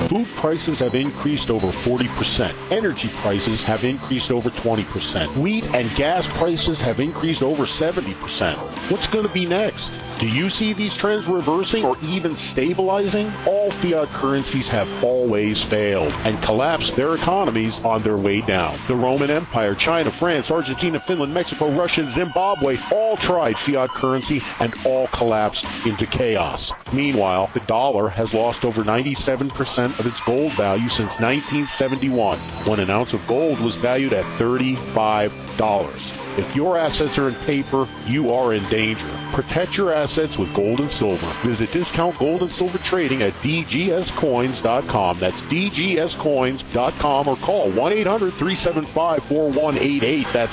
Food prices have increased over 40%. Energy prices have increased over 20%. Wheat and gas prices have increased over 70%. What's going to be next? Do you see these trends reversing or even stabilizing? All fiat currencies have always failed and collapsed their economies on their way down. The Roman Empire, China, France, Argentina, Finland, Mexico, Russia, and Zimbabwe all tried fiat currency and all collapsed into chaos. Meanwhile, the dollar has lost over 97% of its gold value since 1971, when an ounce of gold was valued at $35. If your assets are in paper, you are in danger. Protect your assets with gold and silver. Visit Discount Gold and Silver Trading at dgscoins.com. That's dgscoins.com, or call 1-800-375-4188. That's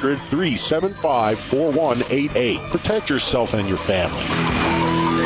800-375-4188. Protect yourself and your family.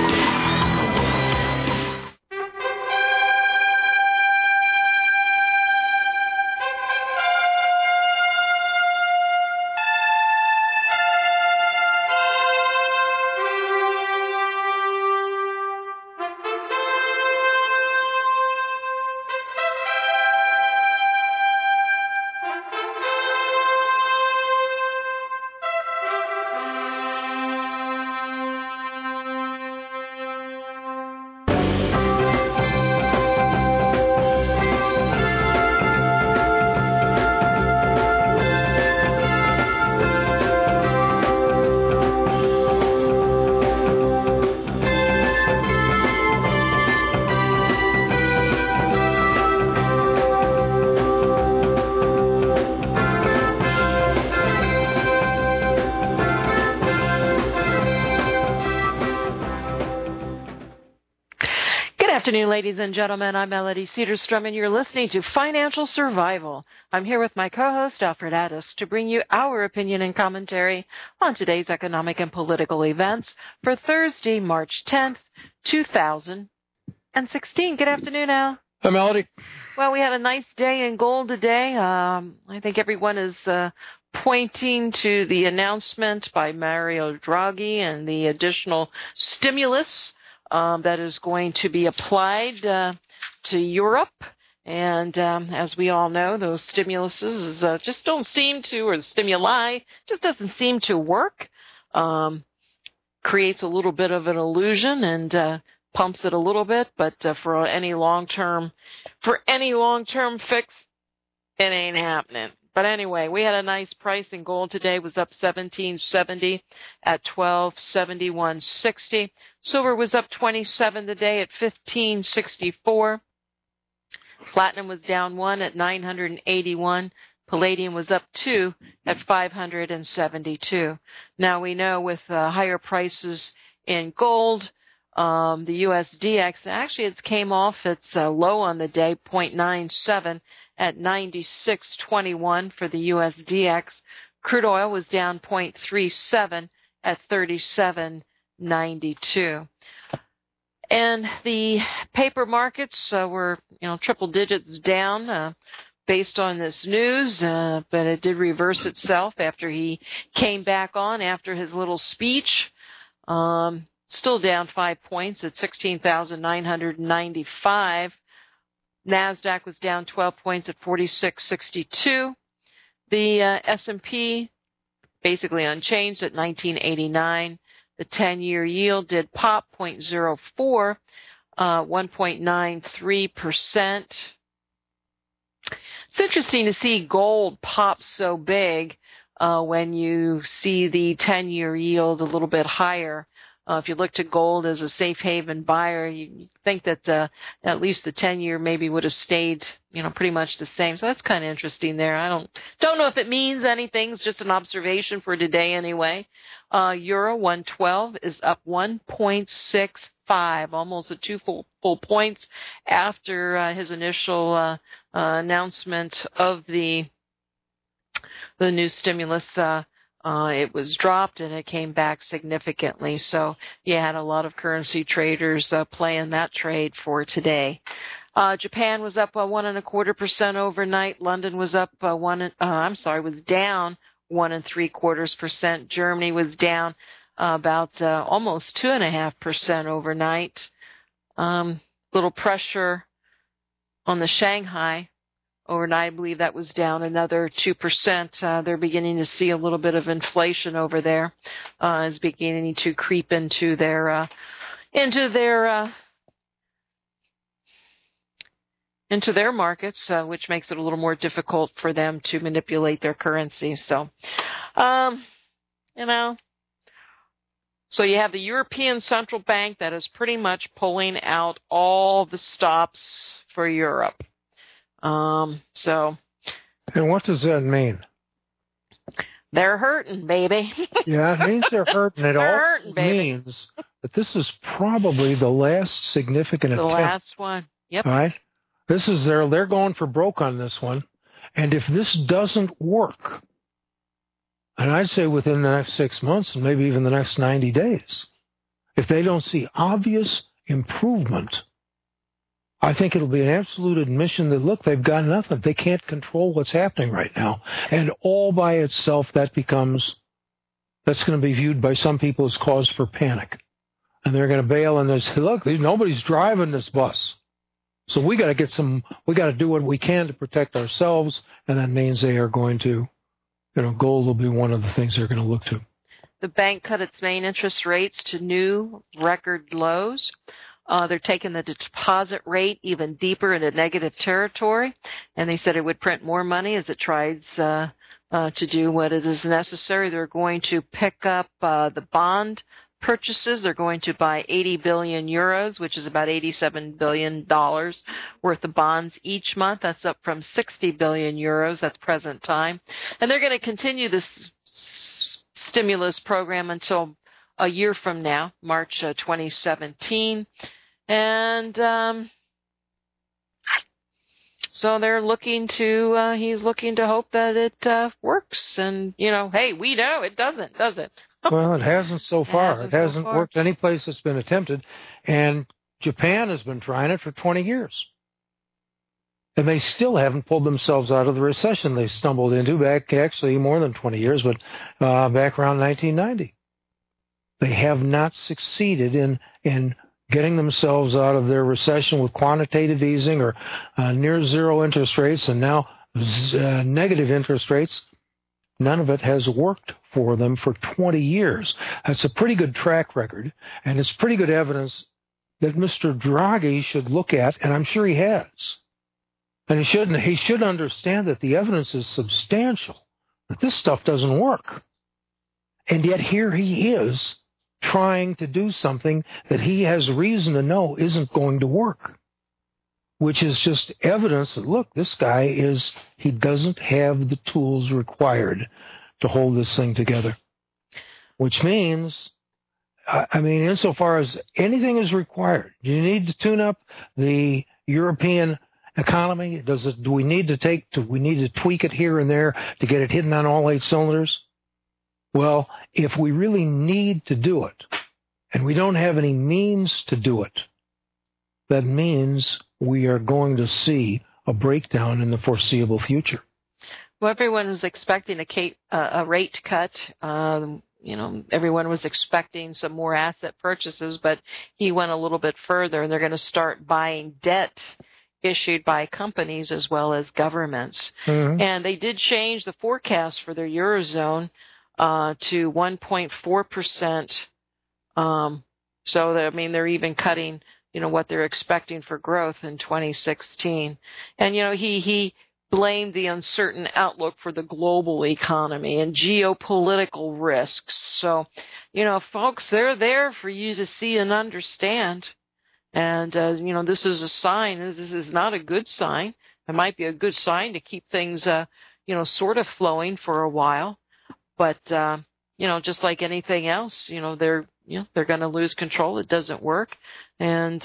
Good afternoon, ladies and gentlemen. I'm Melody Cedarstrom, and you're listening to Financial Survival. I'm here with my co-host, Alfred Addis, to bring you our opinion and commentary on today's economic and political events for Thursday, March 10th, 2016. Good afternoon, Al. Hi, Melody. Well, we had a nice day in gold today. I think everyone is pointing to the announcement by Mario Draghi and the additional stimulus that is going to be applied to Europe. And as we all know, those stimuluses just don't seem to, or the stimuli just doesn't seem to work. Creates a little bit of an illusion and pumps it a little bit, but for any long-term fix, it ain't happening. But anyway, we had a nice price in gold today. It was up $17.70 at $1271.60. Silver was up 27 today at $15.64. Platinum was down 1 at $981. Palladium was up 2 at $572. Now we know with higher prices in gold, the USDX, actually it came off its low on the day, 0.97 at 96.21 for the USDX. Crude oil was down 0.37 at 37.92. And the paper markets were, triple digits down based on this news, but it did reverse itself after he came back on after his little speech. Still down 5 points at 16,995. NASDAQ was down 12 points at 46.62. The S&P basically unchanged at 1989. The 10-year yield did pop 0.04, 1.93%. It's interesting to see gold pop so big when you see the 10-year yield a little bit higher. If you look to gold as a safe haven buyer, you think that at least the 10-year maybe would have stayed, pretty much the same. So that's kind of interesting there. I don't know if it means anything. It's just an observation for today anyway. Euro 112 is up 1.65, almost at 2 full points after his initial announcement of the new stimulus. It was dropped and it came back significantly. So you had a lot of currency traders playing that trade for today. Japan was up 1.25% overnight. London was up was down 1.75%. Germany was down about almost 2.5% overnight. Little pressure On the Shanghai, overnight, I believe that was down another 2%. They're beginning to see a little bit of inflation over there. Is beginning to creep into their markets, which makes it a little more difficult for them to manipulate their currency. So, So you have the European Central Bank that is pretty much pulling out all the stops for Europe. And what does that mean? They're hurting, baby. Yeah, it means they're hurting. It also means that this is probably the last significant attempt. The last one. Yep. All right. This is they're going for broke on this one. And if this doesn't work, and I'd say within the next 6 months and maybe even the next 90 days, if they don't see obvious improvement, I think it'll be an absolute admission that, look, they've got nothing. They can't control what's happening right now. And all by itself, that's going to be viewed by some people as cause for panic. And they're going to bail and they say, look, nobody's driving this bus. So we got to do what we can to protect ourselves. And that means they are going to, gold will be one of the things they're going to look to. The bank cut its main interest rates to new record lows. They're taking the deposit rate even deeper into negative territory, and they said it would print more money as it tries to do what it is necessary. They're going to pick up the bond purchases. They're going to buy 80 billion euros, which is about $87 billion worth of bonds each month. That's up from 60 billion euros. That's present time. And they're going to continue this stimulus program until a year from now, March 2017. And so they're looking to, he's looking to hope that it works. And, hey, we know it doesn't, does it? Well, it hasn't so far. It hasn't worked any place that's been attempted. And Japan has been trying it for 20 years. And they still haven't pulled themselves out of the recession they stumbled into back, actually more than 20 years, but back around 1990. They have not succeeded in getting themselves out of their recession with quantitative easing or near zero interest rates and now negative interest rates. None of it has worked for them for 20 years. That's a pretty good track record, and it's pretty good evidence that Mr. Draghi should look at, and I'm sure he has. And he should understand that the evidence is substantial, that this stuff doesn't work. And yet here he is trying to do something that he has reason to know isn't going to work, which is just evidence that, look, this guy he doesn't have the tools required to hold this thing together. Which means, insofar as anything is required, do you need to tune up the European economy? Do we need to tweak it here and there to get it hitting on all 8 cylinders? Well, if we really need to do it, and we don't have any means to do it, that means we are going to see a breakdown in the foreseeable future. Well, everyone was expecting a rate cut. Everyone was expecting some more asset purchases, but he went a little bit further, and they're going to start buying debt issued by companies as well as governments. Mm-hmm. And they did change the forecast for their Eurozone to 1.4%. So they're even cutting, what they're expecting for growth in 2016. And, he blamed the uncertain outlook for the global economy and geopolitical risks. So, folks, they're there for you to see and understand. And, this is a sign. This is not a good sign. It might be a good sign to keep things, sort of flowing for a while. But, just like anything else, they're going to lose control. It doesn't work. And,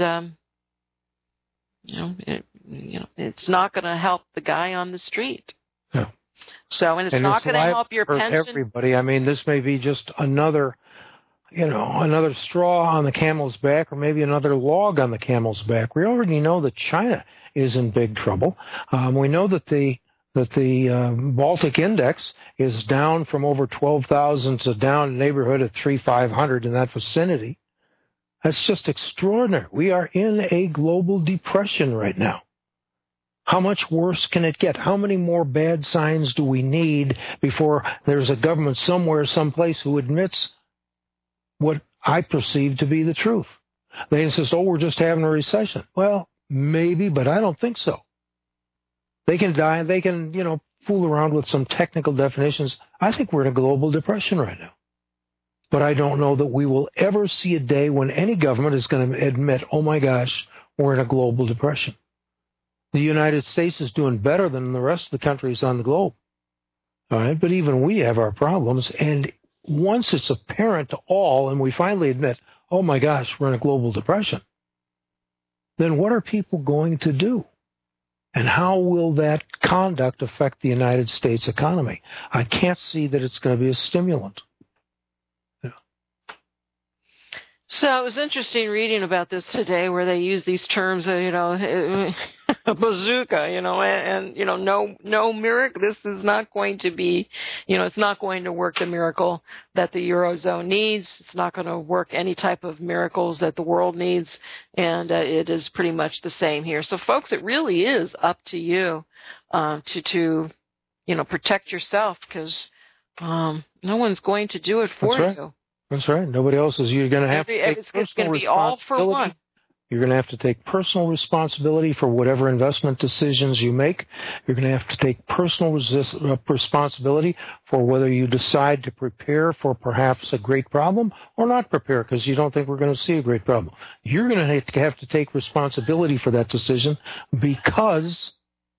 it's not going to help the guy on the street. Yeah. So, and it's not going to help your pension. Everybody. This may be just another straw on the camel's back, or maybe another log on the camel's back. We already know that China is in big trouble. We know that the Baltic Index is down from over 12,000 to down in the neighborhood of 3,500 in that vicinity. That's just extraordinary. We are in a global depression right now. How much worse can it get? How many more bad signs do we need before there's a government somewhere, someplace who admits what I perceive to be the truth? They insist, we're just having a recession. Well, maybe, but I don't think so. They can die, they can, fool around with some technical definitions. I think we're in a global depression right now. But I don't know that we will ever see a day when any government is going to admit, oh my gosh, we're in a global depression. The United States is doing better than the rest of the countries on the globe. All right, but even we have our problems. And once it's apparent to all, and we finally admit, oh my gosh, we're in a global depression, then what are people going to do? And how will that conduct affect the United States economy? I can't see that it's going to be a stimulant. So it was interesting reading about this today, where they use these terms, a bazooka, and no miracle. This is not going to be, it's not going to work the miracle that the Eurozone needs. It's not going to work any type of miracles that the world needs. And it is pretty much the same here. So folks, it really is up to you, to protect yourself, because, no one's going to do it for you. That's right. Nobody else is. You're going to have to take it's going to be all for one. You're going to have to take personal responsibility for whatever investment decisions you make. You're going to have to take personal responsibility for whether you decide to prepare for perhaps a great problem or not prepare because you don't think we're going to see a great problem. You're going to have to take responsibility for that decision because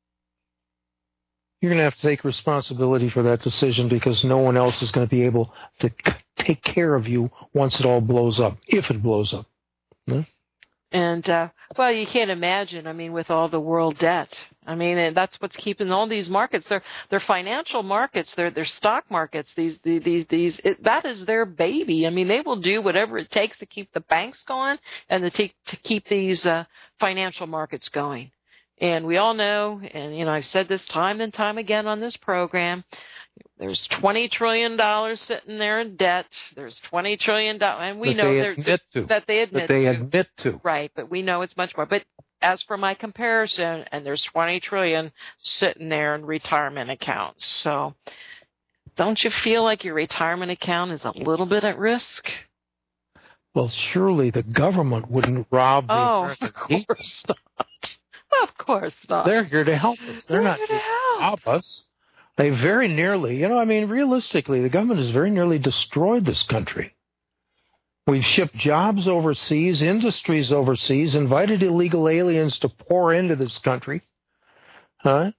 no one else is going to be able to take care of you once it all blows up, if it blows up. Hmm? And, you can't imagine, with all the world debt. And that's what's keeping all these markets. They're financial markets. They're stock markets. That is their baby. They will do whatever it takes to keep the banks going and to keep these, financial markets going. And we all know, and, I've said this time and time again on this program, there's $20 trillion sitting there in debt. There's $20 trillion, and we know that they admit to. Right, but we know it's much more. But as for my comparison, and there's $20 trillion sitting there in retirement accounts. So don't you feel like your retirement account is a little bit at risk? Well, surely the government wouldn't rob the American people. Of course not. Of course not. They're here to help us. They're not here to rob us. They very nearly, realistically, the government has very nearly destroyed this country. We've shipped jobs overseas, industries overseas, invited illegal aliens to pour into this country. And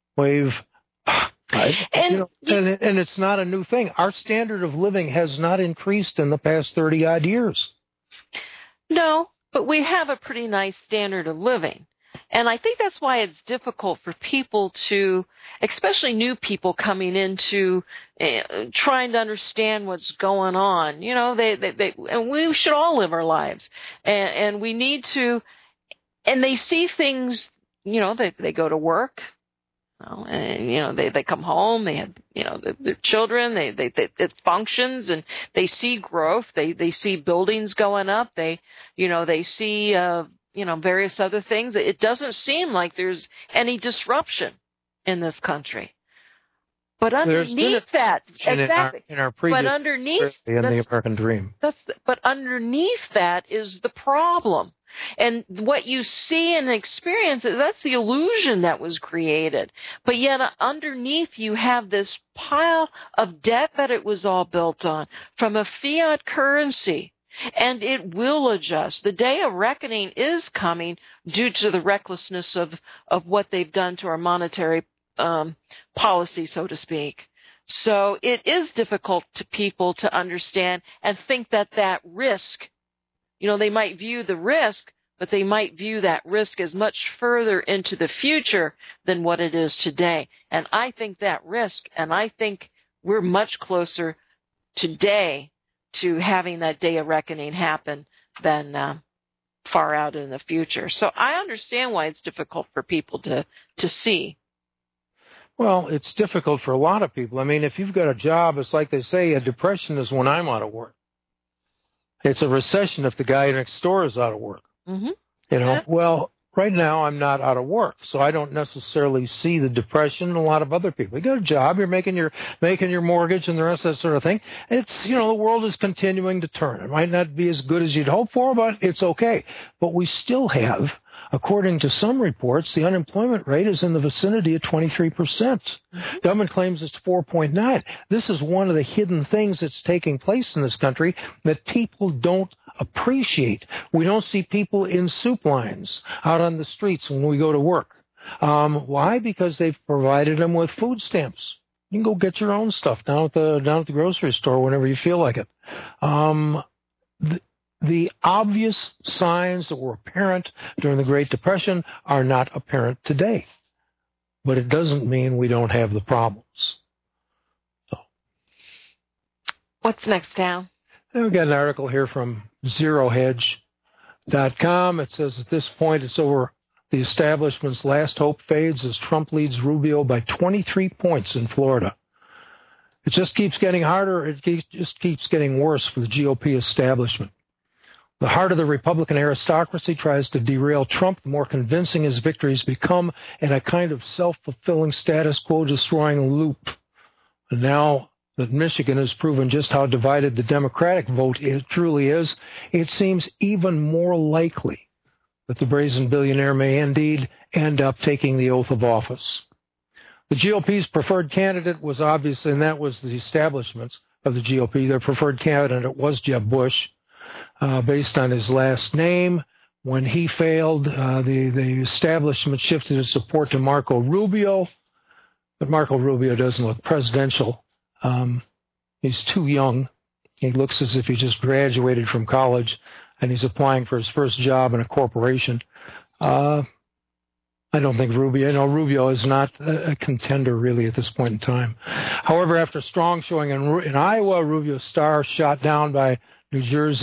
it's not a new thing. Our standard of living has not increased in the past 30-odd years. No, but we have a pretty nice standard of living. And I think that's why it's difficult for people to, especially new people coming into trying to understand what's going on. And we should all live our lives. And we need to, and they see things, they go to work. And, they come home, they have, their children, it functions and they see growth. They see buildings going up. They see, various other things. It doesn't seem like there's any disruption in this country. But underneath that, exactly. In our previous in the American dream. But underneath that is the problem. And what you see and experience, that's the illusion that was created. But yet underneath you have this pile of debt that it was all built on from a fiat currency. And it will adjust. The day of reckoning is coming due to the recklessness of what they've done to our monetary policy, so to speak. So it is difficult to people to understand and think that risk, they might view the risk, but they might view that risk as much further into the future than what it is today. And I think that risk, and I think we're much closer today to having that day of reckoning happen than far out in the future. So I understand why it's difficult for people to see. Well, it's difficult for a lot of people. If you've got a job, it's like they say, a depression is when I'm out of work. It's a recession if the guy next door is out of work. Mm-hmm. Well, right now I'm not out of work, so I don't necessarily see the depression in a lot of other people. You got a job, you're making your mortgage and the rest of that sort of thing. It's, the world is continuing to turn. It might not be as good as you'd hope for, but it's okay. But we still have, according to some reports, the unemployment rate is in the vicinity of 23%. Government claims it's 4.9. This is one of the hidden things that's taking place in this country that people don't appreciate. We don't see people in soup lines out on the streets when we go to work. Why? Because they've provided them with food stamps. You can go get your own stuff down at the grocery store whenever you feel like it. The obvious signs that were apparent during the Great Depression are not apparent today. But it doesn't mean we don't have the problems. So. What's next, Dow? We've got an article here from ZeroHedge.com. It says at this point it's over the establishment's last hope fades as Trump leads Rubio by 23 points in Florida. It just keeps getting harder. It just keeps getting worse for the GOP establishment. The heart of the Republican aristocracy tries to derail Trump. The more convincing his victories become in a kind of self-fulfilling status quo destroying loop. And now that Michigan has proven just how divided the Democratic vote truly is, it seems even more likely that the brazen billionaire may indeed end up taking the oath of office. The GOP's preferred candidate was obvious, and that was the establishments of the GOP. Their preferred candidate was Jeb Bush, based on his last name. When he failed, the establishment shifted its support to Marco Rubio, but Marco Rubio doesn't look presidential. He's too young. He looks as if he just graduated from college, and he's applying for his first job in a corporation. I don't think Rubio is not a contender really at this point in time. However, after strong showing in Iowa, Rubio's star shot down by New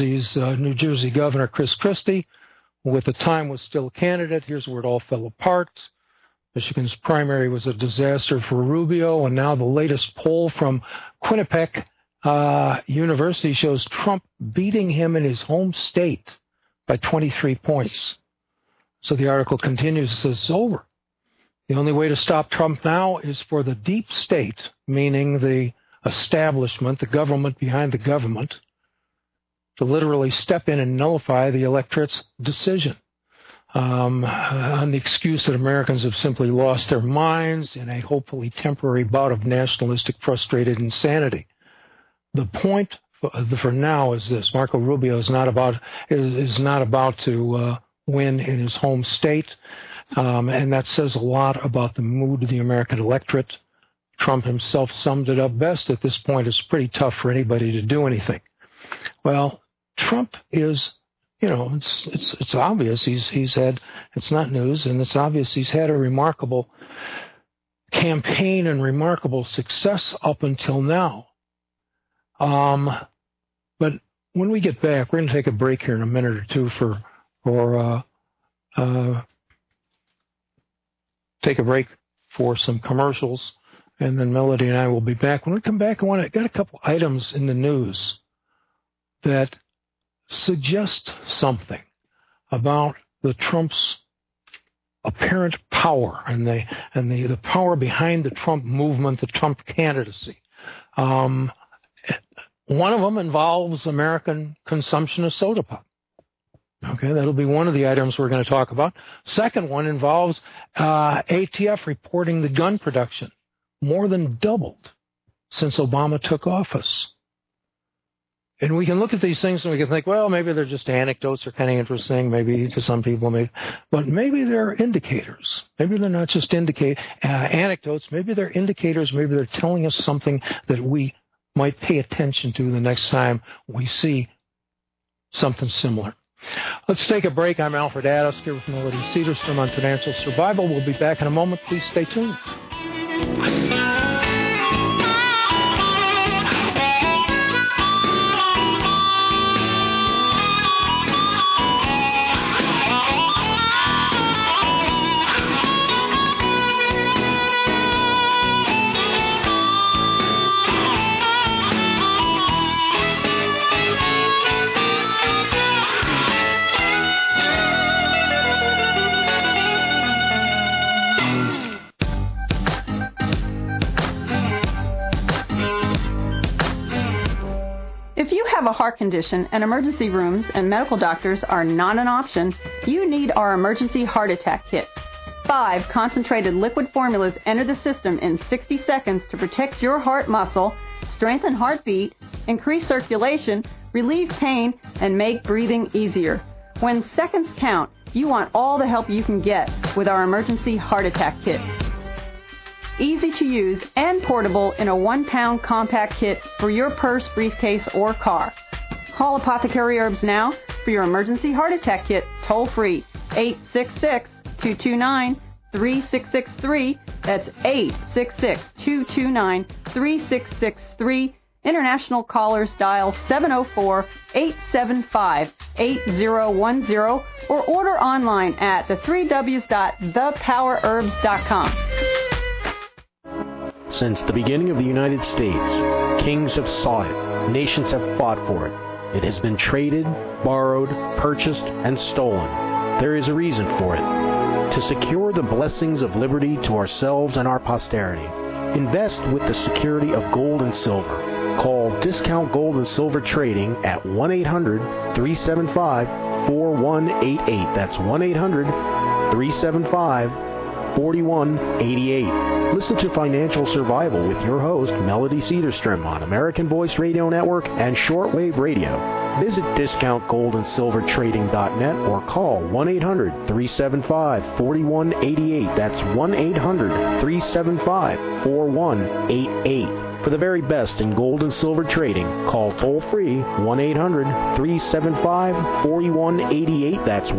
Jersey Governor Chris Christie, who at the time was still a candidate. Here's where it all fell apart. Michigan's primary was a disaster for Rubio, and now the latest poll from Quinnipiac University shows Trump beating him in his home state by 23 points. So the article continues, it says, it's over. The only way to stop Trump now is for the deep state, meaning the establishment, the government behind the government, to literally step in and nullify the electorate's decision. On the excuse that Americans have simply lost their minds in a hopefully temporary bout of nationalistic frustrated insanity. The point for now is this: Marco Rubio is not about to win in his home state, and that says a lot about the mood of the American electorate. Trump himself summed it up best. At this point, it's pretty tough for anybody to do anything. Well, Trump is, it's obvious he's had, it's not news, and it's obvious he's had a remarkable campaign and remarkable success up until now. But when we get back, we're going to take a break here in a minute or two take a break for some commercials, and then Melody and I will be back. When we come back, I got a couple items in the news that suggest something about the Trump's apparent power and the power behind the Trump movement, the Trump candidacy. One of them involves American consumption of soda pop. Okay, that'll be one of the items we're going to talk about. Second one involves ATF reporting the gun production more than doubled since Obama took office. And we can look at these things and we can think, well, maybe they're just anecdotes. They're kind of interesting, maybe to some people, but maybe they're indicators. Maybe they're not just anecdotes. Maybe they're indicators. Maybe they're telling us something that we might pay attention to the next time we see something similar. Let's take a break. I'm Alfred Addis here with Melody Cedarstrom on Financial Survival. We'll be back in a moment. Please stay tuned. have a heart condition and emergency rooms and medical doctors are not an option, you need our Emergency Heart Attack Kit. 5 concentrated liquid formulas enter the system in 60 seconds to protect your heart muscle, strengthen heartbeat, increase circulation, relieve pain, and make breathing easier. When seconds count, you want all the help you can get with our Emergency Heart Attack Kit. Easy to use and portable in a 1-pound compact kit for your purse, briefcase, or car. Call Apothecary Herbs now for your Emergency Heart Attack Kit toll free, 866-229-3663. That's 866-229-3663. International callers dial 704-875-8010 or order online at the3ws.thepowerherbs.com. Since the beginning of the United States, kings have sought it, nations have fought for it. It has been traded, borrowed, purchased, and stolen. There is a reason for it. To secure the blessings of liberty to ourselves and our posterity, invest with the security of gold and silver. Call Discount Gold and Silver Trading at 1-800-375-4188. That's 1-800-375-4188. Listen to Financial Survival with your host, Melody Cedarstrom, on American Voice Radio Network and Shortwave Radio. Visit DiscountGoldandSilverTrading.net or call 1-800-375-4188. That's 1-800-375-4188. For the very best in gold and silver trading, call toll-free 1-800-375-4188. That's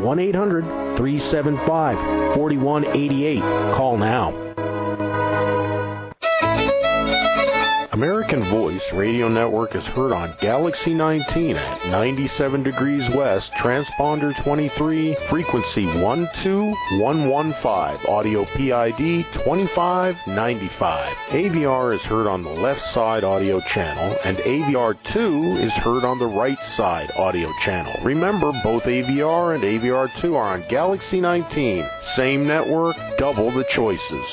1-800-375-4188. Call now. American Voice Radio Network is heard on Galaxy 19 at 97 degrees west, transponder 23, frequency 12115, audio PID 2595. AVR is heard on the left side audio channel, and AVR2 is heard on the right side audio channel. Remember, both AVR and AVR2 are on Galaxy 19. Same network, double the choices.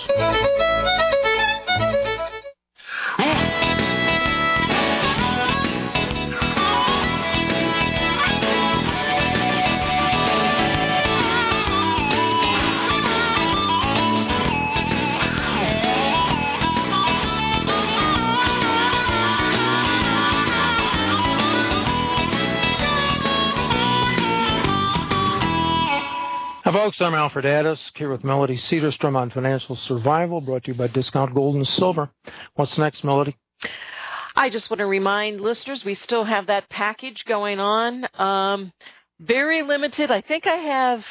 Folks, I'm Alfred Addis, here with Melody Cedarstrom on Financial Survival, brought to you by Discount Gold and Silver. What's next, Melody? I just want to remind listeners we still have that package going on. Very limited. I think I have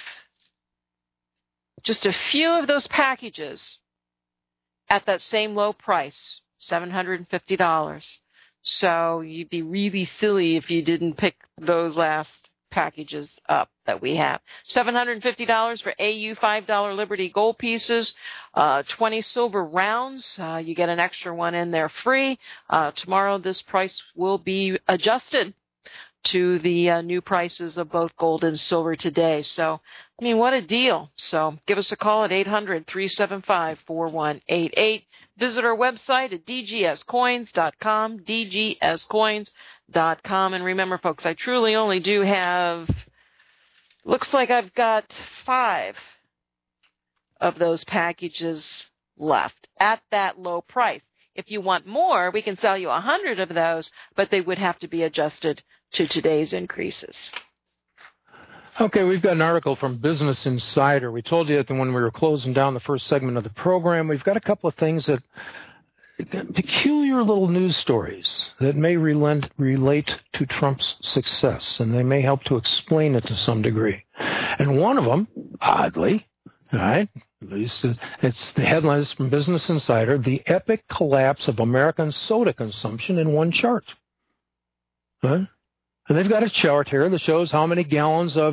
just a few of those packages at that same low price, $750. So you'd be really silly if you didn't pick those last packages up that we have. $750 for AU $5 Liberty gold pieces, 20 silver rounds. You get an extra one in there free. Tomorrow this price will be adjusted to the new prices of both gold and silver today. So, I mean, what a deal. So give us a call at 800-375-4188. Visit our website at dgscoins.com, dgscoins.com. And remember, folks, I truly only do have, looks like I've got 5 of those packages left at that low price. If you want more, we can sell you 100 of those, but they would have to be adjusted to today's increases. Okay, we've got an article from Business Insider. We told you that when we were closing down the first segment of the program, we've got a couple of things that, peculiar little news stories that may relate to Trump's success, and they may help to explain it to some degree. And one of them, oddly, all right, at least it's the headlines from Business Insider, the epic collapse of American soda consumption in one chart. Huh? And they've got a chart here that shows how many gallons of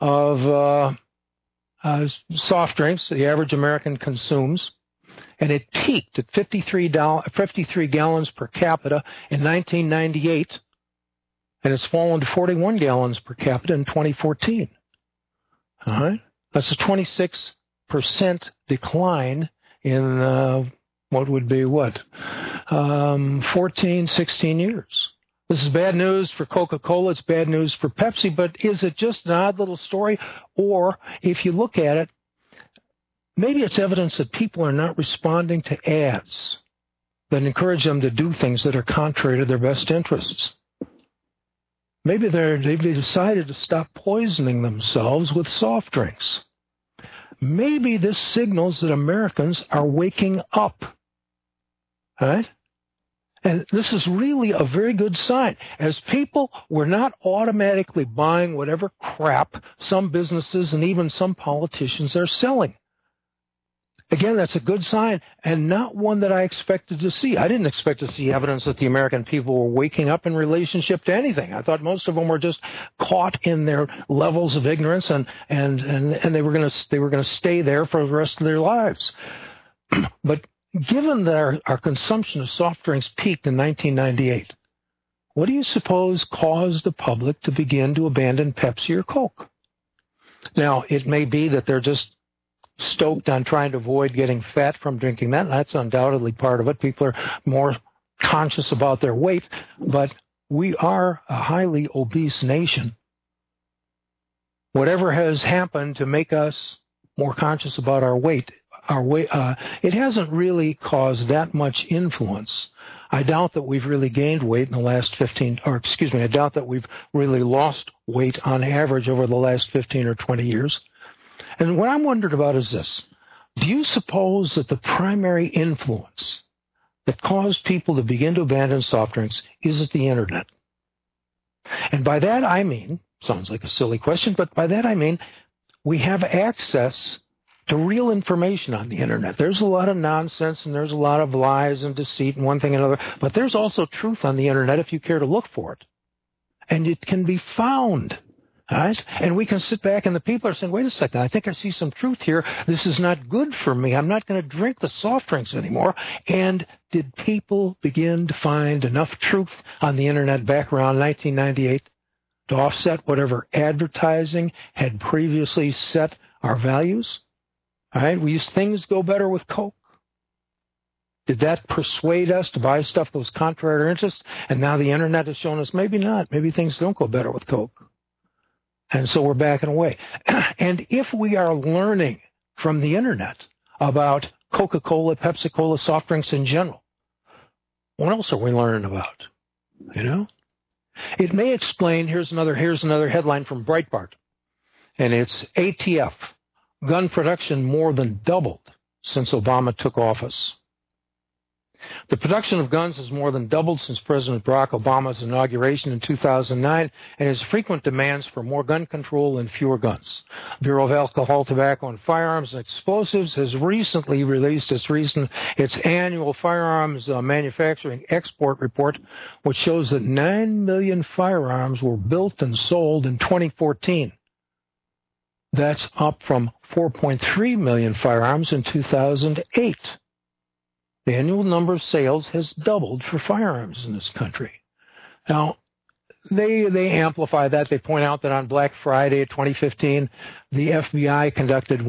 soft drinks the average American consumes. And it peaked at 53 gallons per capita in 1998. And it's fallen to 41 gallons per capita in 2014. All right? That's a 26% decline in what would be 16 years. This is bad news for Coca-Cola. It's bad news for Pepsi. But is it just an odd little story? Or if you look at it, maybe it's evidence that people are not responding to ads that encourage them to do things that are contrary to their best interests. Maybe they've decided to stop poisoning themselves with soft drinks. Maybe this signals that Americans are waking up. Right? And this is really a very good sign. As people, we're not automatically buying whatever crap some businesses and even some politicians are selling. Again, that's a good sign, and not one that I expected to see. I didn't expect to see evidence that the American people were waking up in relationship to anything. I thought most of them were just caught in their levels of ignorance, and they were going to stay there for the rest of their lives. But given that our consumption of soft drinks peaked in 1998, what do you suppose caused the public to begin to abandon Pepsi or Coke? Now, it may be that they're just stoked on trying to avoid getting fat from drinking that. That's undoubtedly part of it. People are more conscious about their weight, but we are a highly obese nation. Whatever has happened to make us more conscious about our weight, it hasn't really caused that much influence. I doubt that we've really gained weight in the last I doubt that we've really lost weight on average over the last 15 or 20 years. And what I'm wondering about is this. Do you suppose that the primary influence that caused people to begin to abandon soft drinks is at the Internet? And by that I mean, sounds like a silly question, but by that I mean we have access to real information on the Internet. There's a lot of nonsense and there's a lot of lies and deceit and one thing and another, but there's also truth on the Internet if you care to look for it. And it can be found. Right? And we can sit back and the people are saying, wait a second, I think I see some truth here. This is not good for me. I'm not going to drink the soft drinks anymore. And did people begin to find enough truth on the Internet back around 1998 to offset whatever advertising had previously set our values? All right? We used things go better with Coke. Did that persuade us to buy stuff that was contrary to our interest? And now the Internet has shown us maybe not. Maybe things don't go better with Coke. And so we're backing away. And if we are learning from the Internet about Coca-Cola, Pepsi-Cola, soft drinks in general, what else are we learning about? You know? It may explain, here's another headline from Breitbart, and it's ATF, gun production more than doubled since Obama took office. The production of guns has more than doubled since President Barack Obama's inauguration in 2009 and his frequent demands for more gun control and fewer guns. Bureau of Alcohol, Tobacco, and Firearms and Explosives has recently released its annual firearms manufacturing export report, which shows that 9 million firearms were built and sold in 2014. That's up from 4.3 million firearms in 2008. The annual number of sales has doubled for firearms in this country. Now, they amplify that. They point out that on Black Friday 2015, the FBI conducted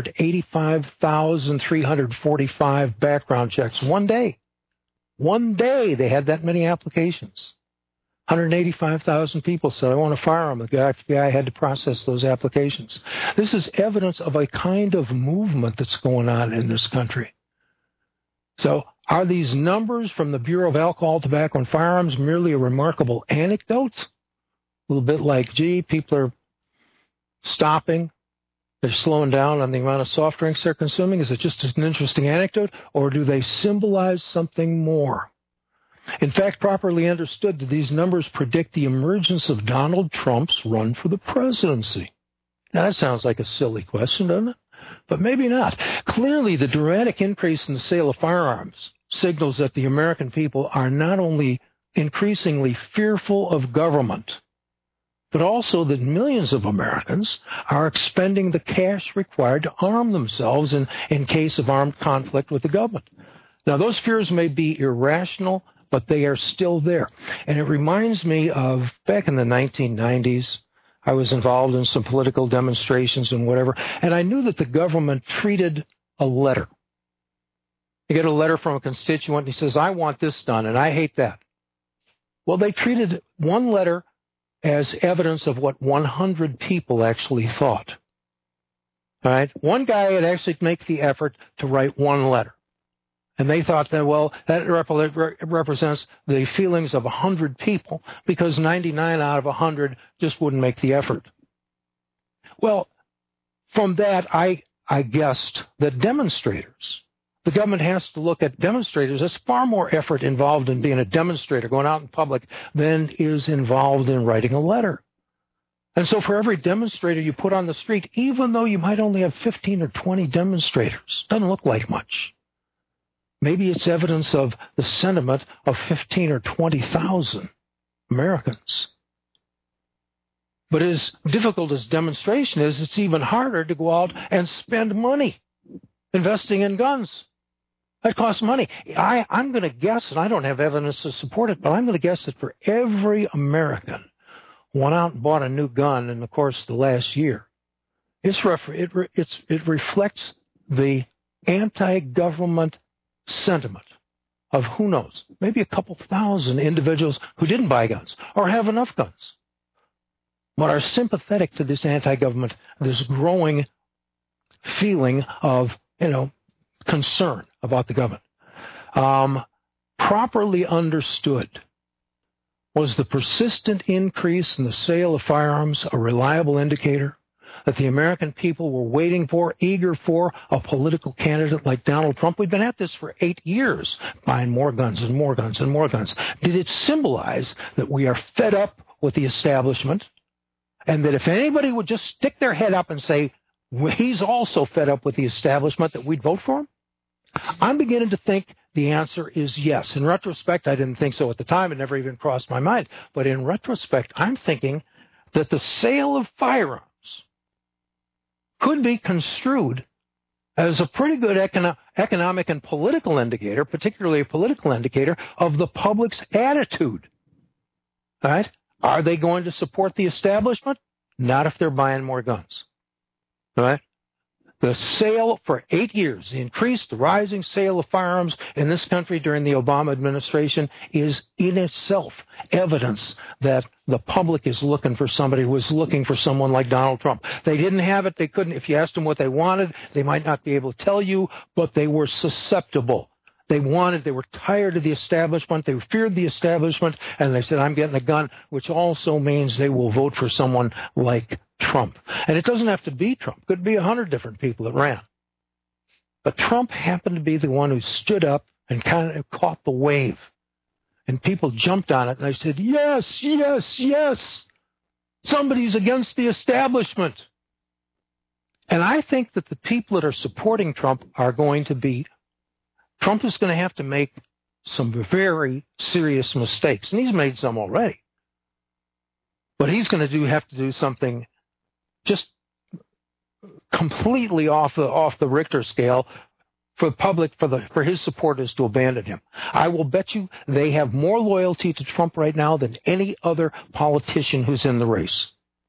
185,345 background checks. One day. One day they had that many applications. 185,000 people said, I want a firearm. The FBI had to process those applications. This is evidence of a kind of movement that's going on in this country. So are these numbers from the Bureau of Alcohol, Tobacco, and Firearms merely a remarkable anecdote? A little bit like, gee, people are stopping. They're slowing down on the amount of soft drinks they're consuming. Is it just an interesting anecdote, or do they symbolize something more? In fact, properly understood, do these numbers predict the emergence of Donald Trump's run for the presidency? Now, that sounds like a silly question, doesn't it? But maybe not. Clearly, the dramatic increase in the sale of firearms signals that the American people are not only increasingly fearful of government, but also that millions of Americans are expending the cash required to arm themselves in case of armed conflict with the government. Now, those fears may be irrational, but they are still there. And it reminds me of back in the 1990s, I was involved in some political demonstrations and whatever, and I knew that the government treated a letter. You get a letter from a constituent, and he says, I want this done, and I hate that. Well, they treated one letter as evidence of what 100 people actually thought. All right? One guy had actually make the effort to write one letter. And they thought that, well, that represents the feelings of 100 people because 99 out of 100 just wouldn't make the effort. Well, from that, I guessed that demonstrators, the government has to look at demonstrators. There's far more effort involved in being a demonstrator, going out in public, than is involved in writing a letter. And so for every demonstrator you put on the street, even though you might only have 15 or 20 demonstrators, doesn't look like much. Maybe it's evidence of the sentiment of 15 or 20,000 Americans. But as difficult as demonstration is, it's even harder to go out and spend money investing in guns. That costs money. I'm going to guess, and I don't have evidence to support it, but I'm going to guess that for every American who went out and bought a new gun in the course of the last year, it reflects the anti-government sentiment of, who knows, maybe a couple thousand individuals who didn't buy guns or have enough guns, but are sympathetic to this anti-government, this growing feeling of, concern about the government. Properly understood, was the persistent increase in the sale of firearms a reliable indicator that the American people were waiting for, eager for, a political candidate like Donald Trump? We've been at this for 8 years, buying more guns and more guns and more guns. Did it symbolize that we are fed up with the establishment, and that if anybody would just stick their head up and say, he's also fed up with the establishment, that we'd vote for him? I'm beginning to think the answer is yes. In retrospect, I didn't think so at the time. It never even crossed my mind. But in retrospect, I'm thinking that the sale of firearms could be construed as a pretty good economic and political indicator, particularly a political indicator of the public's attitude. All right? Are they going to support the establishment? Not if they're buying more guns. All right? The sale for 8 years, the increased, the rising sale of firearms in this country during the Obama administration is in itself evidence that the public is looking for somebody who is looking for someone like Donald Trump. They didn't have it. They couldn't. If you asked them what they wanted, they might not be able to tell you, but they were susceptible. They were tired of the establishment. They feared the establishment, and they said, I'm getting a gun, which also means they will vote for someone like Trump. And it doesn't have to be Trump. It could be 100 different people that ran. But Trump happened to be the one who stood up and kind of caught the wave. And people jumped on it, and they said, yes, yes, yes. Somebody's against the establishment. And I think that the people that are supporting Trump are going to be, Trump is going to have to make some very serious mistakes. And he's made some already. But he's going to have to do something just completely off the Richter scale for the public, for his supporters to abandon him. I will bet you they have more loyalty to Trump right now than any other politician who's in the race.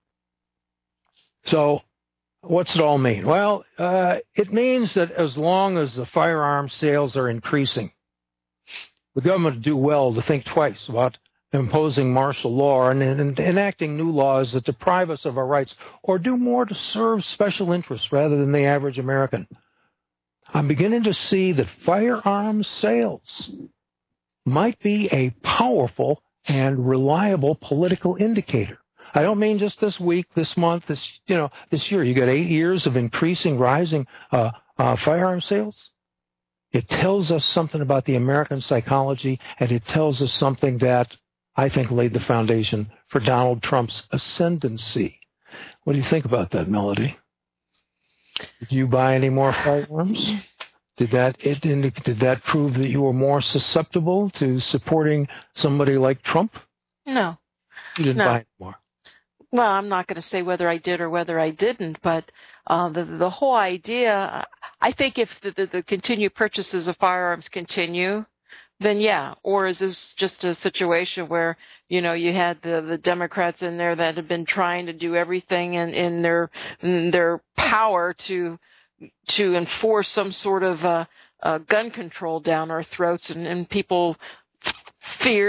So what's it all mean? Well, it means that as long as the firearm sales are increasing, the government would do well to think twice about imposing martial law and enacting new laws that deprive us of our rights or do more to serve special interests rather than the average American. I'm beginning to see that firearms sales might be a powerful and reliable political indicator. I don't mean just this week, this month, this year. You got 8 years of rising firearm sales. It tells us something about the American psychology, and it tells us something that I think laid the foundation for Donald Trump's ascendancy. What do you think about that, Melody? Did you buy any more firearms? Did that prove that you were more susceptible to supporting somebody like Trump? No. You didn't buy any more. Well, I'm not going to say whether I did or whether I didn't, but the whole idea, I think if the continued purchases of firearms continue, then yeah. Or is this just a situation where, you had the Democrats in there that have been trying to do everything in their power to enforce some sort of gun control down our throats, and people feared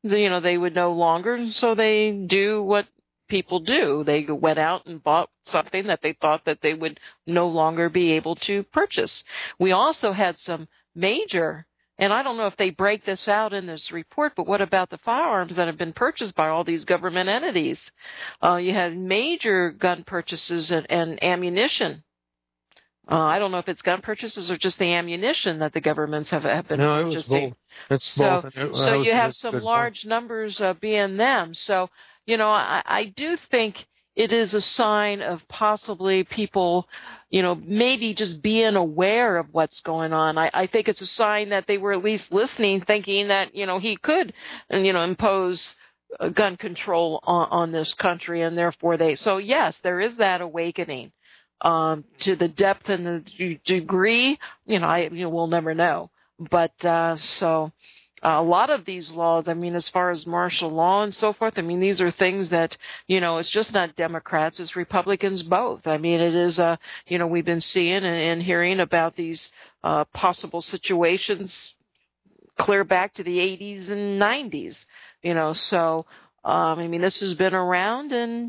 they would no longer, so they do what people do. They went out and bought something that they thought that they would no longer be able to purchase. We also had some major, and I don't know if they break this out in this report, but what about the firearms that have been purchased by all these government entities? You had major gun purchases and ammunition. I don't know if it's gun purchases or just the ammunition that the governments have been purchasing. It's both. So you have some large numbers being them. So, I do think it is a sign of possibly people, maybe just being aware of what's going on. I think it's a sign that they were at least listening, thinking that, he could, impose gun control on this country, and therefore so yes, there is that awakening. To the depth and the degree, we'll never know. But a lot of these laws, as far as martial law and so forth, these are things that, it's just not Democrats, it's Republicans both. It is, we've been seeing and hearing about these possible situations clear back to the 80s and 90s, so, this has been around, and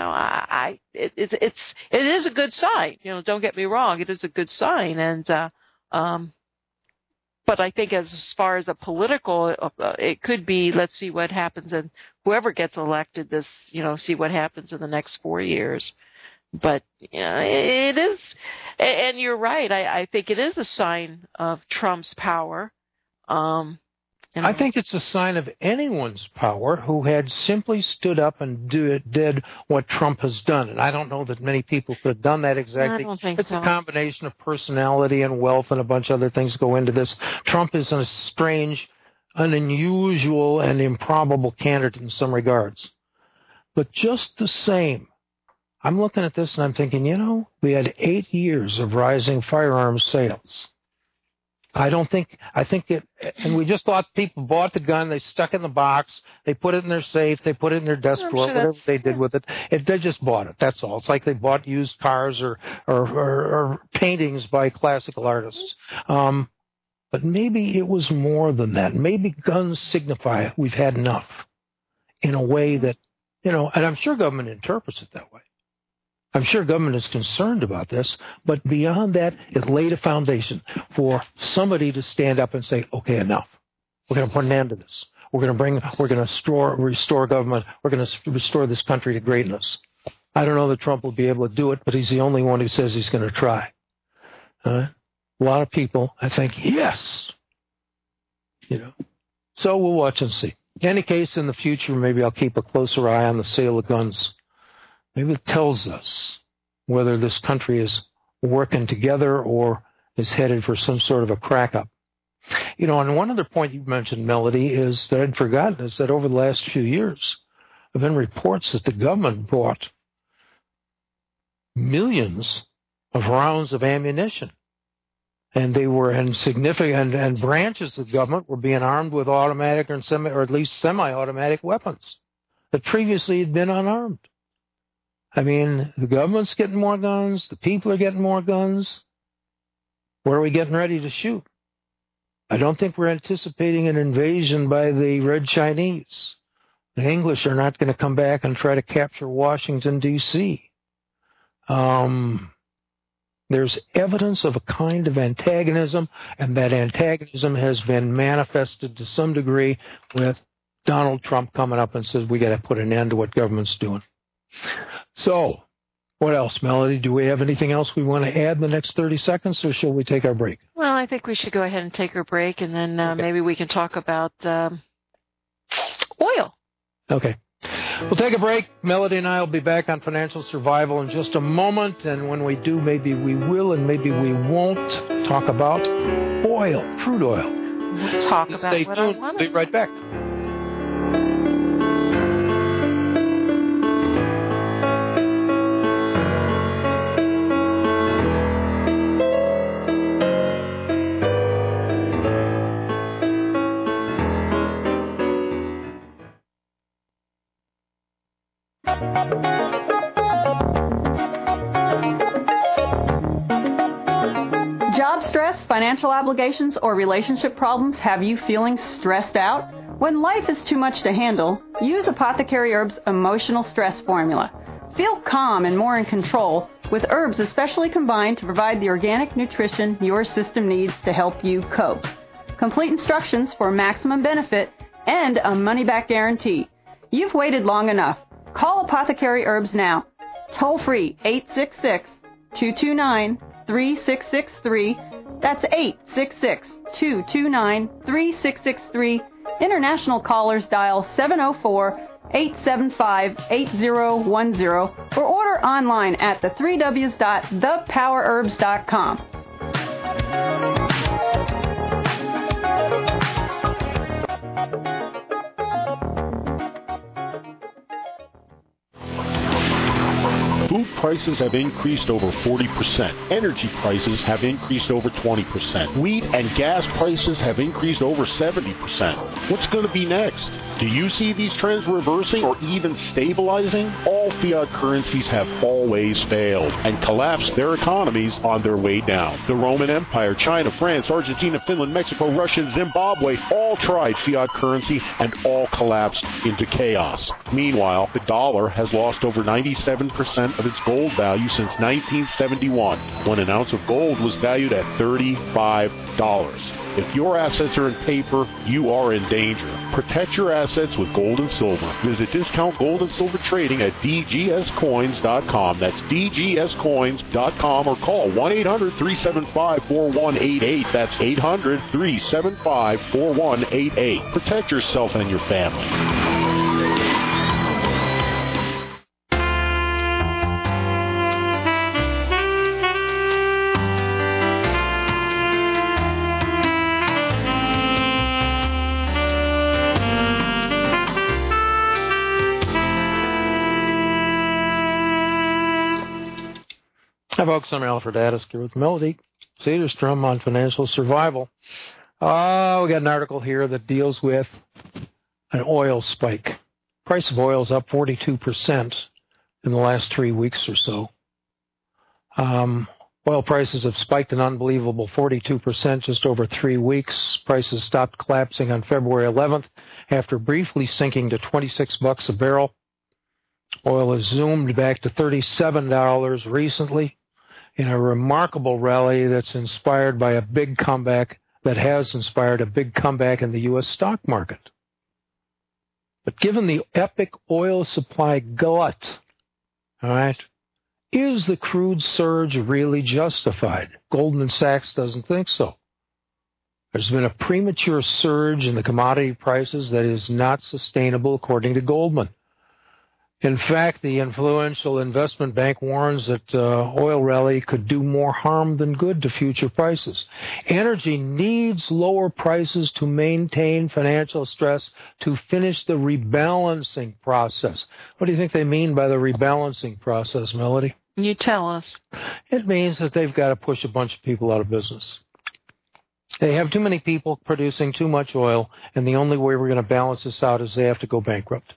it is a good sign. Don't get me wrong, it is a good sign, and but I think as far as a political, it could be, let's see what happens, and whoever gets elected, see what happens in the next 4 years. But it is, and you're right. I think it is a sign of Trump's power. I think it's a sign of anyone's power who had simply stood up and did what Trump has done. And I don't know that many people could have done that exactly. I don't think it's so. a combination of personality and wealth and a bunch of other things go into this. Trump is a strange, an unusual, and improbable candidate in some regards. But just the same, I'm looking at this and I'm thinking, we had 8 years of rising firearms sales. I think it, and we just thought people bought the gun, they stuck it in the box, they put it in their safe, they put it in their desk drawer, whatever they did with it. They just bought it, that's all. It's like they bought used cars or paintings by classical artists. But maybe it was more than that. Maybe guns signify we've had enough in a way that, and I'm sure government interprets it that way. I'm sure government is concerned about this, but beyond that, it laid a foundation for somebody to stand up and say, okay, enough. We're going to put an end to this. We're going to restore government. We're going to restore this country to greatness. I don't know that Trump will be able to do it, but he's the only one who says he's going to try. A lot of people, I think, yes. So we'll watch and see. In any case, in the future, maybe I'll keep a closer eye on the sale of guns. Maybe it tells us whether this country is working together or is headed for some sort of a crack-up. And one other point you mentioned, Melody, is that I'd forgotten, is that over the last few years, there have been reports that the government bought millions of rounds of ammunition. And they were insignificant, and branches of government were being armed with automatic or at least semi-automatic weapons that previously had been unarmed. The government's getting more guns. The people are getting more guns. Where are we getting ready to shoot? I don't think we're anticipating an invasion by the Red Chinese. The English are not going to come back and try to capture Washington, D.C. There's evidence of a kind of antagonism, and that antagonism has been manifested to some degree with Donald Trump coming up and says we got to put an end to what government's doing. So, what else, Melody? Do we have anything else we want to add in the next 30 seconds, or shall we take our break? Well, I think we should go ahead and take our break, and then maybe we can talk about oil. Okay. We'll take a break. Melody and I will be back on Financial Survival in just a moment, and when we do, maybe we will and maybe we won't talk about oil, crude oil. We'll talk about stay what tuned. I want. We'll be right back. Job stress, financial obligations, or relationship problems have you feeling stressed out? When life is too much to handle, use Apothecary Herbs Emotional Stress Formula. Feel calm and more in control with herbs especially combined to provide the organic nutrition your system needs to help you cope. Complete instructions for maximum benefit and a money-back guarantee. You've waited long enough. Call Apothecary Herbs now. Toll free 866-229-3663. That's 866-229-3663. International callers dial 704-875-8010 or order online at the3ws.thepowerherbs.com. Food prices have increased over 40%. Energy prices have increased over 20%. Wheat and gas prices have increased over 70%. What's going to be next? Do you see these trends reversing or even stabilizing? All fiat currencies have always failed and collapsed their economies on their way down. The Roman Empire, China, France, Argentina, Finland, Mexico, Russia, and Zimbabwe all tried fiat currency and all collapsed into chaos. Meanwhile, the dollar has lost over 97% of its gold value since 1971, when an ounce of gold was valued at $35. If your assets are in paper, you are in danger. Protect your assets with gold and silver. Visit Discount Gold and Silver Trading at dgscoins.com. That's dgscoins.com, or call 1-800-375-4188. That's 800-375-4188. Protect yourself and your family. Hi, folks. I'm Alfred Addis here with Melody Cedarstrom on financial survival. We got an article here that deals with an oil spike. Price of oil is up 42% in the last 3 weeks or so. Oil prices have spiked an unbelievable 42% just over 3 weeks. Prices stopped collapsing on February 11th after briefly sinking to $26 a barrel. Oil has zoomed back to $37 recently, in a remarkable rally that's inspired by a big comeback, that has inspired a big comeback in the U.S. stock market. But given the epic oil supply glut, all right, is the crude surge really justified? Goldman Sachs doesn't think so. There's been a premature surge in the commodity prices that is not sustainable, according to Goldman. In fact, the influential investment bank warns that oil rally could do more harm than good to future prices. Energy needs lower prices to maintain financial stress, to finish the rebalancing process. What do you think they mean by the rebalancing process, Melody? You tell us. It means that they've got to push a bunch of people out of business. They have too many people producing too much oil, and the only way we're going to balance this out is they have to go bankrupt.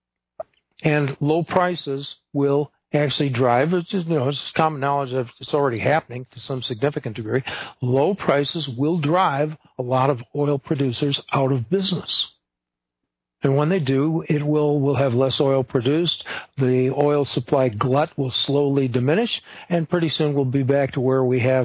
And low prices will actually drive, it's common knowledge that it's already happening to some significant degree. Low prices will drive a lot of oil producers out of business. And when they do, we'll have less oil produced. The oil supply glut will slowly diminish, and pretty soon we'll be back to where we have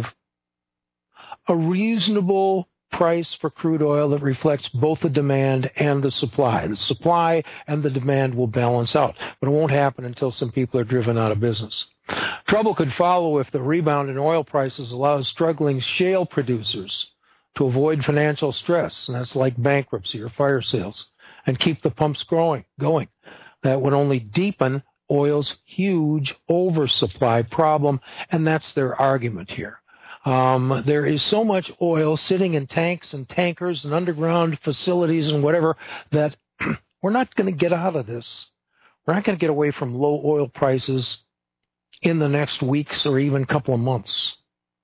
a reasonable price for crude oil that reflects both the demand and the supply. The supply and the demand will balance out, but it won't happen until some people are driven out of business. Trouble could follow if the rebound in oil prices allows struggling shale producers to avoid financial stress, and that's like bankruptcy or fire sales, and keep the pumps going. That would only deepen oil's huge oversupply problem, and that's their argument here. There is so much oil sitting in tanks and tankers and underground facilities and whatever that we're not going to get out of this. We're not going to get away from low oil prices in the next weeks or even couple of months.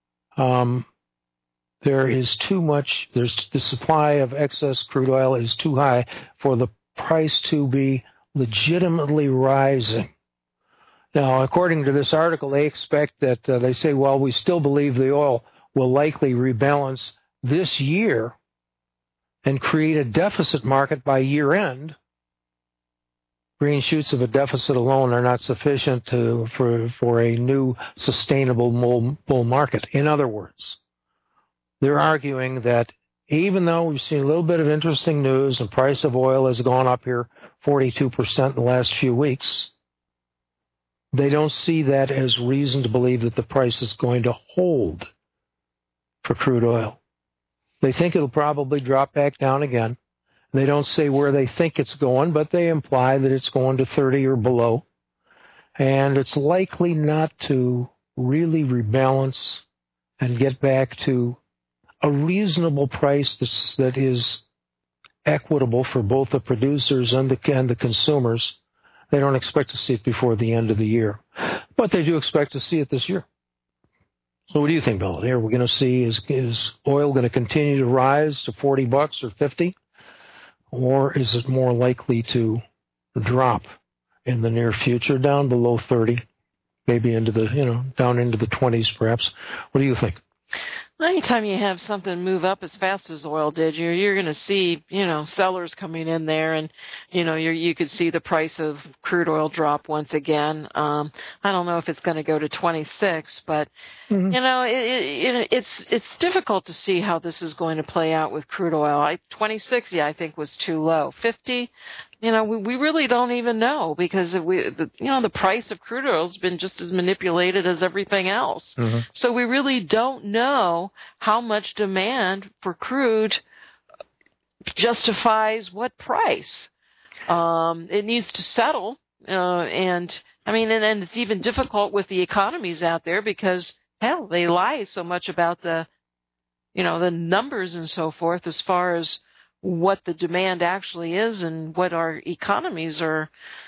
There is too much. The supply of excess crude oil is too high for the price to be legitimately rising. Now, according to this article, they expect that they say, well, we still believe the oil will likely rebalance this year. and create a deficit market by year end, green shoots of a deficit alone are not sufficient for a new sustainable bull market. In other words, they're arguing that even though we've seen a little bit of interesting news, the price of oil has gone up here 42% in the last few weeks, they don't see that as reason to believe that the price is going to hold for crude oil. They think it'll probably drop back down again. They don't say where they think it's going, but they imply that it's going to 30 or below. And it's likely not to really rebalance and get back to a reasonable price that is equitable for both the producers and the consumers. They don't expect to see it before the end of the year. But they do expect to see it this year. So what do you think, Bill? Are we going to see, is oil going to continue to rise to $40 or 50? Or is it more likely to drop in the near future down below 30, maybe into the, down into the 20s perhaps? What do you think? Anytime you have something move up as fast as oil did, you're going to see, sellers coming in there, and, you could see the price of crude oil drop once again. I don't know if it's going to go to 26, but, it's difficult to see how this is going to play out with crude oil. 26, I think was too low. 50, we really don't even know, because the price of crude oil has been just as manipulated as everything else. Mm-hmm. So we really don't know how much demand for crude justifies what price. It needs to settle, and it's even difficult with the economies out there, because hell, they lie so much about the numbers and so forth as far as what the demand actually is and what our economies are,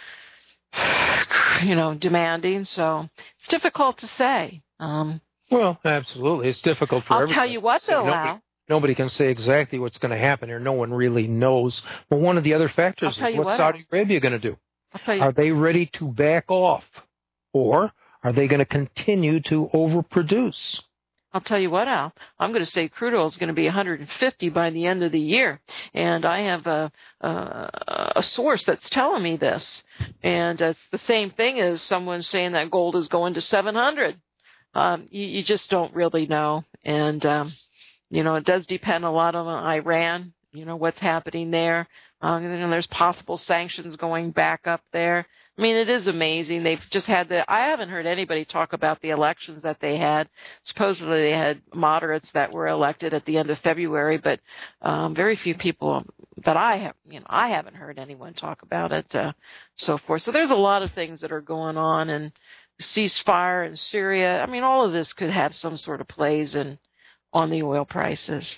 demanding. So it's difficult to say. Well, absolutely. It's difficult for everybody. I'll tell you what, though, Al. Nobody can say exactly what's going to happen here. No one really knows. But one of the other factors is what's Saudi Arabia going to do? Are they ready to back off? Or are they going to continue to overproduce? I'll tell you what, Al. I'm going to say crude oil is going to be 150 by the end of the year, and I have a source that's telling me this. And it's the same thing as someone saying that gold is going to 700. You just don't really know, and it does depend a lot on Iran. What's happening there. There's possible sanctions going back up there. It is amazing. They've just had I haven't heard anybody talk about the elections that they had. Supposedly they had moderates that were elected at the end of February, but very few people that I haven't heard anyone talk about it, so forth. So there's a lot of things that are going on, and ceasefire in Syria. All of this could have some sort of plays on the oil prices.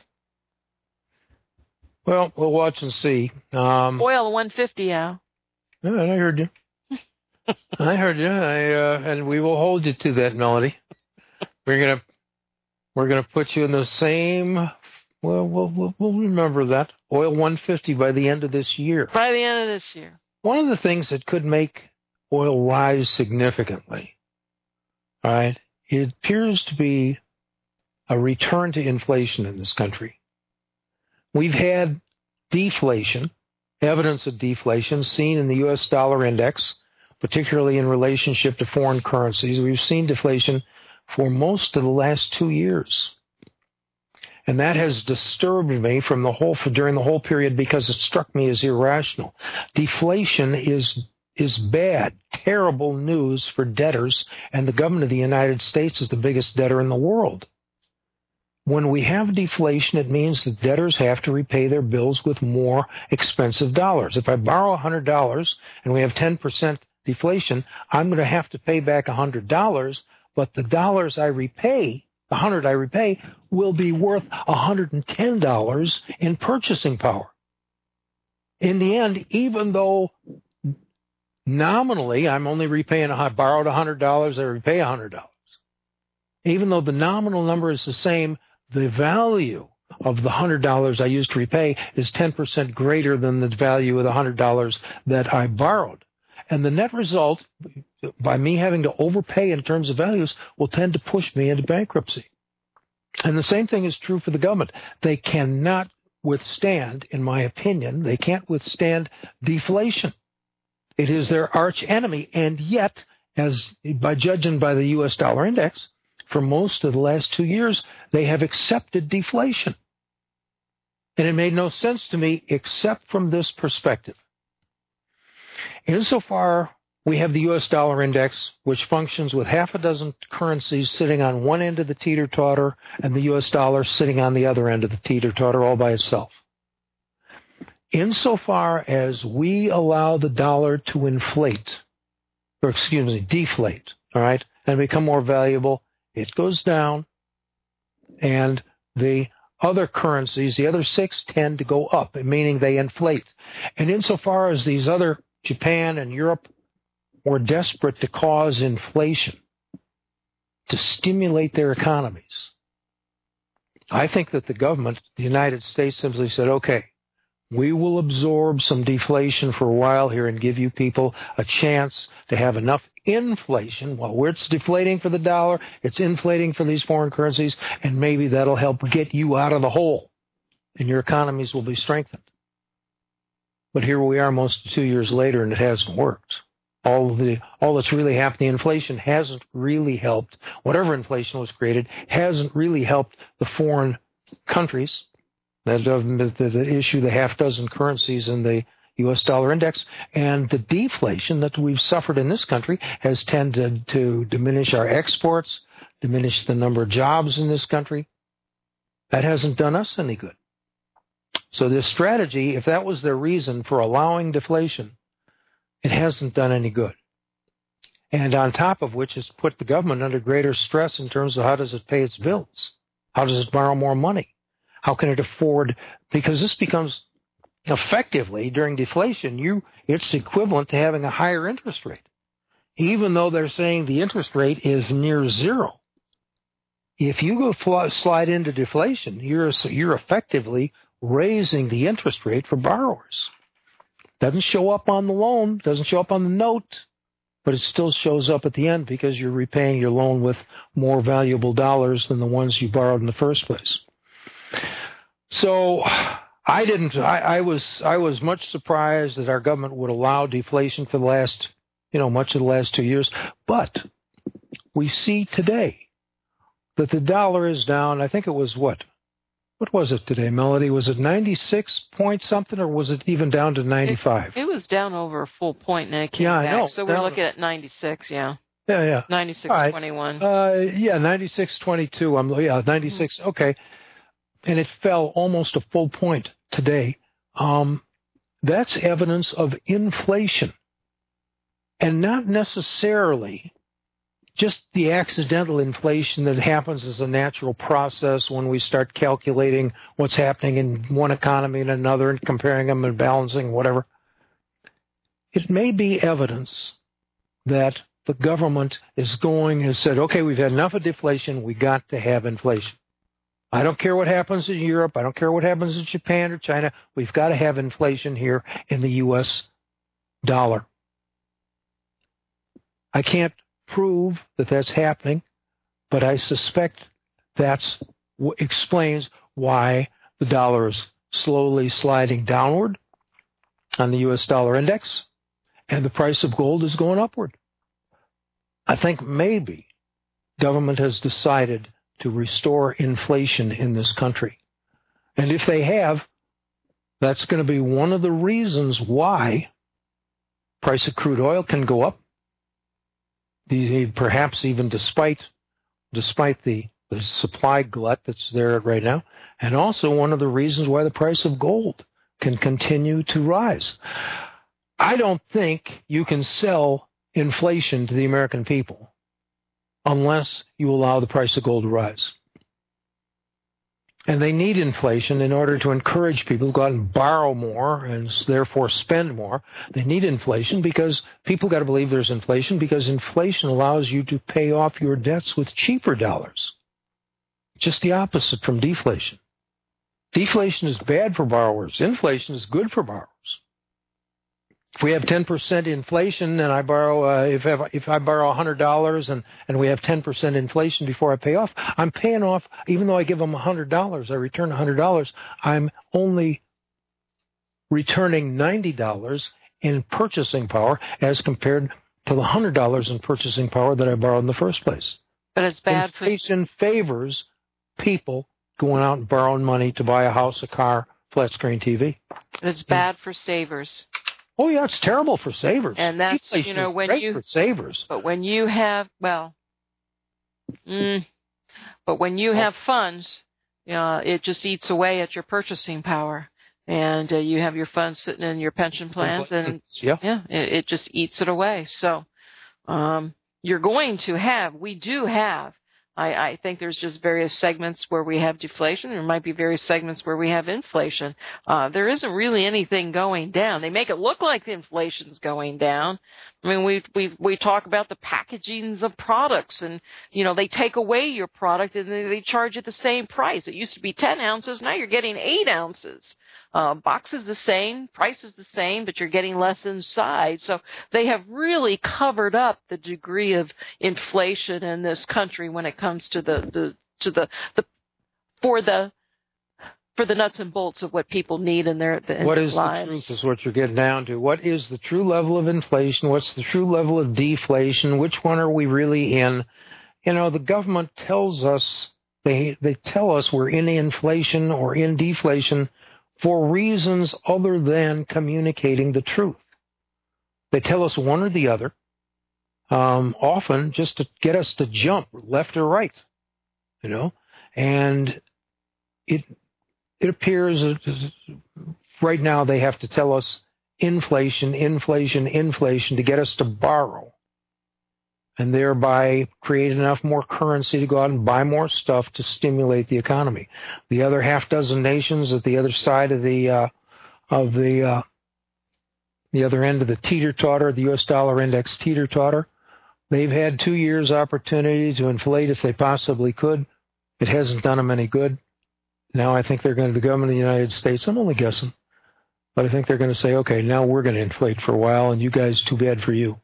Well, we'll watch and see. Oil 150, Al. Yeah, I heard you. I heard you, and we will hold you to that, Melody. We're gonna put you in the same. Well, we'll remember that. Oil 150 by the end of this year. By the end of this year. One of the things that could make oil rise significantly, all right, it appears to be a return to inflation in this country. We've had deflation, evidence of deflation seen in the U.S. dollar index, particularly in relationship to foreign currencies. We've seen deflation for most of the last 2 years. And that has disturbed me during the whole period, because it struck me as irrational. Deflation is bad, terrible news for debtors, and the government of the United States is the biggest debtor in the world. When we have deflation, it means that debtors have to repay their bills with more expensive dollars. If I borrow $100 and we have 10% deflation, I'm going to have to pay back $100, but the dollars I repay, the $100 I repay, will be worth $110 in purchasing power. In the end, even though nominally I'm only repaying, I borrowed $100, I repay $100. Even though the nominal number is the same, the value of the $100 I used to repay is 10% greater than the value of the $100 that I borrowed. And the net result, by me having to overpay in terms of values, will tend to push me into bankruptcy. And the same thing is true for the government. They cannot withstand, in my opinion, they can't withstand deflation. It is their arch enemy, and yet, as by judging by the U.S. dollar index, for most of the last 2 years, they have accepted deflation. And it made no sense to me except from this perspective. Insofar, we have the U.S. dollar index, which functions with half a dozen currencies sitting on one end of the teeter-totter and the U.S. dollar sitting on the other end of the teeter-totter all by itself. Insofar as we allow the dollar to deflate, all right, and become more valuable, it goes down, and the other currencies, the other six, tend to go up, meaning they inflate. And insofar as these other, Japan and Europe, were desperate to cause inflation, to stimulate their economies, I think that the government, the United States, simply said, okay, we will absorb some deflation for a while here and give you people a chance to have enough inflation. While it's deflating for the dollar, it's inflating for these foreign currencies, and maybe that'll help get you out of the hole, and your economies will be strengthened. But here we are almost 2 years later, and it hasn't worked. All that's really happened, the inflation hasn't really helped. Whatever inflation was created hasn't really helped the foreign countries that issue the half dozen currencies in the U.S. dollar index, and the deflation that we've suffered in this country has tended to diminish our exports, diminish the number of jobs in this country. That hasn't done us any good. So this strategy, if that was their reason for allowing deflation, it hasn't done any good. And on top of which, it's put the government under greater stress in terms of how does it pay its bills? How does it borrow more money? How can it afford, because this becomes effectively, during deflation, it's equivalent to having a higher interest rate. Even though they're saying the interest rate is near zero. If you go slide into deflation, you're effectively raising the interest rate for borrowers. Doesn't show up on the loan, doesn't show up on the note, but it still shows up at the end because you're repaying your loan with more valuable dollars than the ones you borrowed in the first place. So I was much surprised that our government would allow deflation for the last, much of the last 2 years. But we see today that the dollar is down. I think it was what was it today, Melody? Was it 96 point something, or was it even down to 95? It was down over a full point, and it came back. I know. So we're looking at 96, yeah. Yeah. 96.21. 96.22. 96. Okay. And it fell almost a full point today. That's evidence of inflation. And not necessarily just the accidental inflation that happens as a natural process when we start calculating what's happening in one economy and another and comparing them and balancing, whatever. It may be evidence that the government has said, okay, we've had enough of deflation, we got to have inflation. I don't care what happens in Europe. I don't care what happens in Japan or China. We've got to have inflation here in the U.S. dollar. I can't prove that that's happening, but I suspect that's what explains why the dollar is slowly sliding downward on the U.S. dollar index, and the price of gold is going upward. I think maybe government has decided to restore inflation in this country. And if they have, that's going to be one of the reasons why price of crude oil can go up, perhaps even despite the supply glut that's there right now, and also one of the reasons why the price of gold can continue to rise. I don't think you can sell inflation to the American people unless you allow the price of gold to rise. And they need inflation in order to encourage people to go out and borrow more and therefore spend more. They need inflation because people got to believe there's inflation, because inflation allows you to pay off your debts with cheaper dollars. Just the opposite from deflation. Deflation is bad for borrowers. Inflation is good for borrowers. If we have 10% inflation and I borrow, if I borrow $100 and we have 10% inflation before I pay off, I'm paying off, even though I give them $100, I return $100, I'm only returning $90 in purchasing power as compared to the $100 in purchasing power that I borrowed in the first place. But it's bad. Inflation favors people going out and borrowing money to buy a house, a car, flat screen TV. It's bad for savers. Oh yeah, it's terrible for savers. And that's, when you for savers. But when you have but when you have funds, it just eats away at your purchasing power. And you have your funds sitting in your pension plans, and it just eats it away. So you're going to have, we do have, I think there's just various segments where we have deflation. There might be various segments where we have inflation. There isn't really anything going down. They make it look like the inflation's going down. I mean, we talk about the packagings of products, and they take away your product and they charge you the same price. It used to be 10 ounces, now you're getting 8 ounces. Box is the same, price is the same, but you're getting less inside. So they have really covered up the degree of inflation in this country when it comes to the nuts and bolts of what people need in their lives. What is the truth is what you're getting down to. What is the true level of inflation? What's the true level of deflation? Which one are we really in? The government tells us, they tell us we're in inflation or in deflation for reasons other than communicating the truth. They tell us one or the other, often just to get us to jump left or right, and it appears right now they have to tell us inflation to get us to borrow, and thereby create enough more currency to go out and buy more stuff to stimulate the economy. The other half dozen nations at the other side of the other end of the teeter-totter, the U.S. dollar index teeter-totter, they've had 2 years' opportunity to inflate if they possibly could. It hasn't done them any good. Now I think the government of the United States, I'm only guessing, but I think they're going to say, okay, now we're going to inflate for a while, and you guys, too bad for you.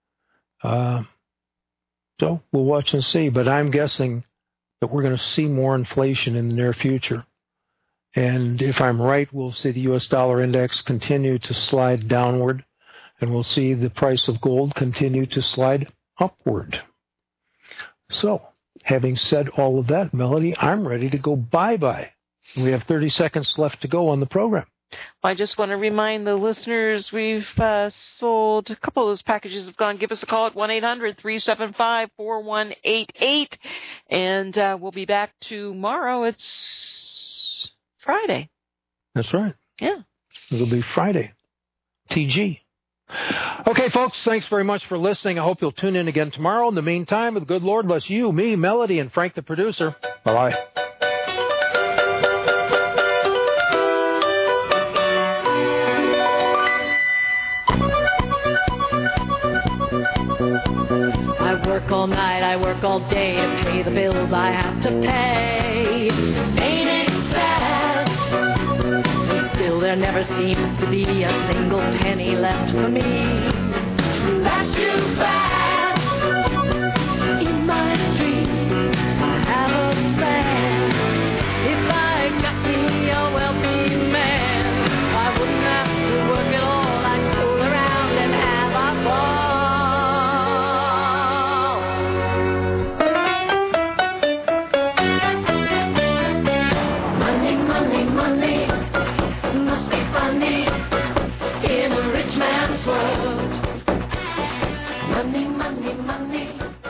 So we'll watch and see, but I'm guessing that we're going to see more inflation in the near future. And if I'm right, we'll see the U.S. dollar index continue to slide downward, and we'll see the price of gold continue to slide upward. So, having said all of that, Melody, I'm ready to go bye-bye. We have 30 seconds left to go on the program. I just want to remind the listeners we've sold a couple of those packages have gone. Give us a call at 1-800-375-4188, and we'll be back tomorrow. It's Friday. That's right. Yeah. It'll be Friday. TG. Okay, folks, thanks very much for listening. I hope you'll tune in again tomorrow. In the meantime, the good Lord bless you, me, Melody, and Frank the producer. Bye-bye. All night, I work all day to pay the bills I have to pay. Ain't it sad? And still there never seems to be a single penny left for me. That's too bad. In my dream, I have a plan. If I got me a wealthy man, I wouldn't have to work at all. I'd fool around and have a ball. In a rich man's world, money, money, money.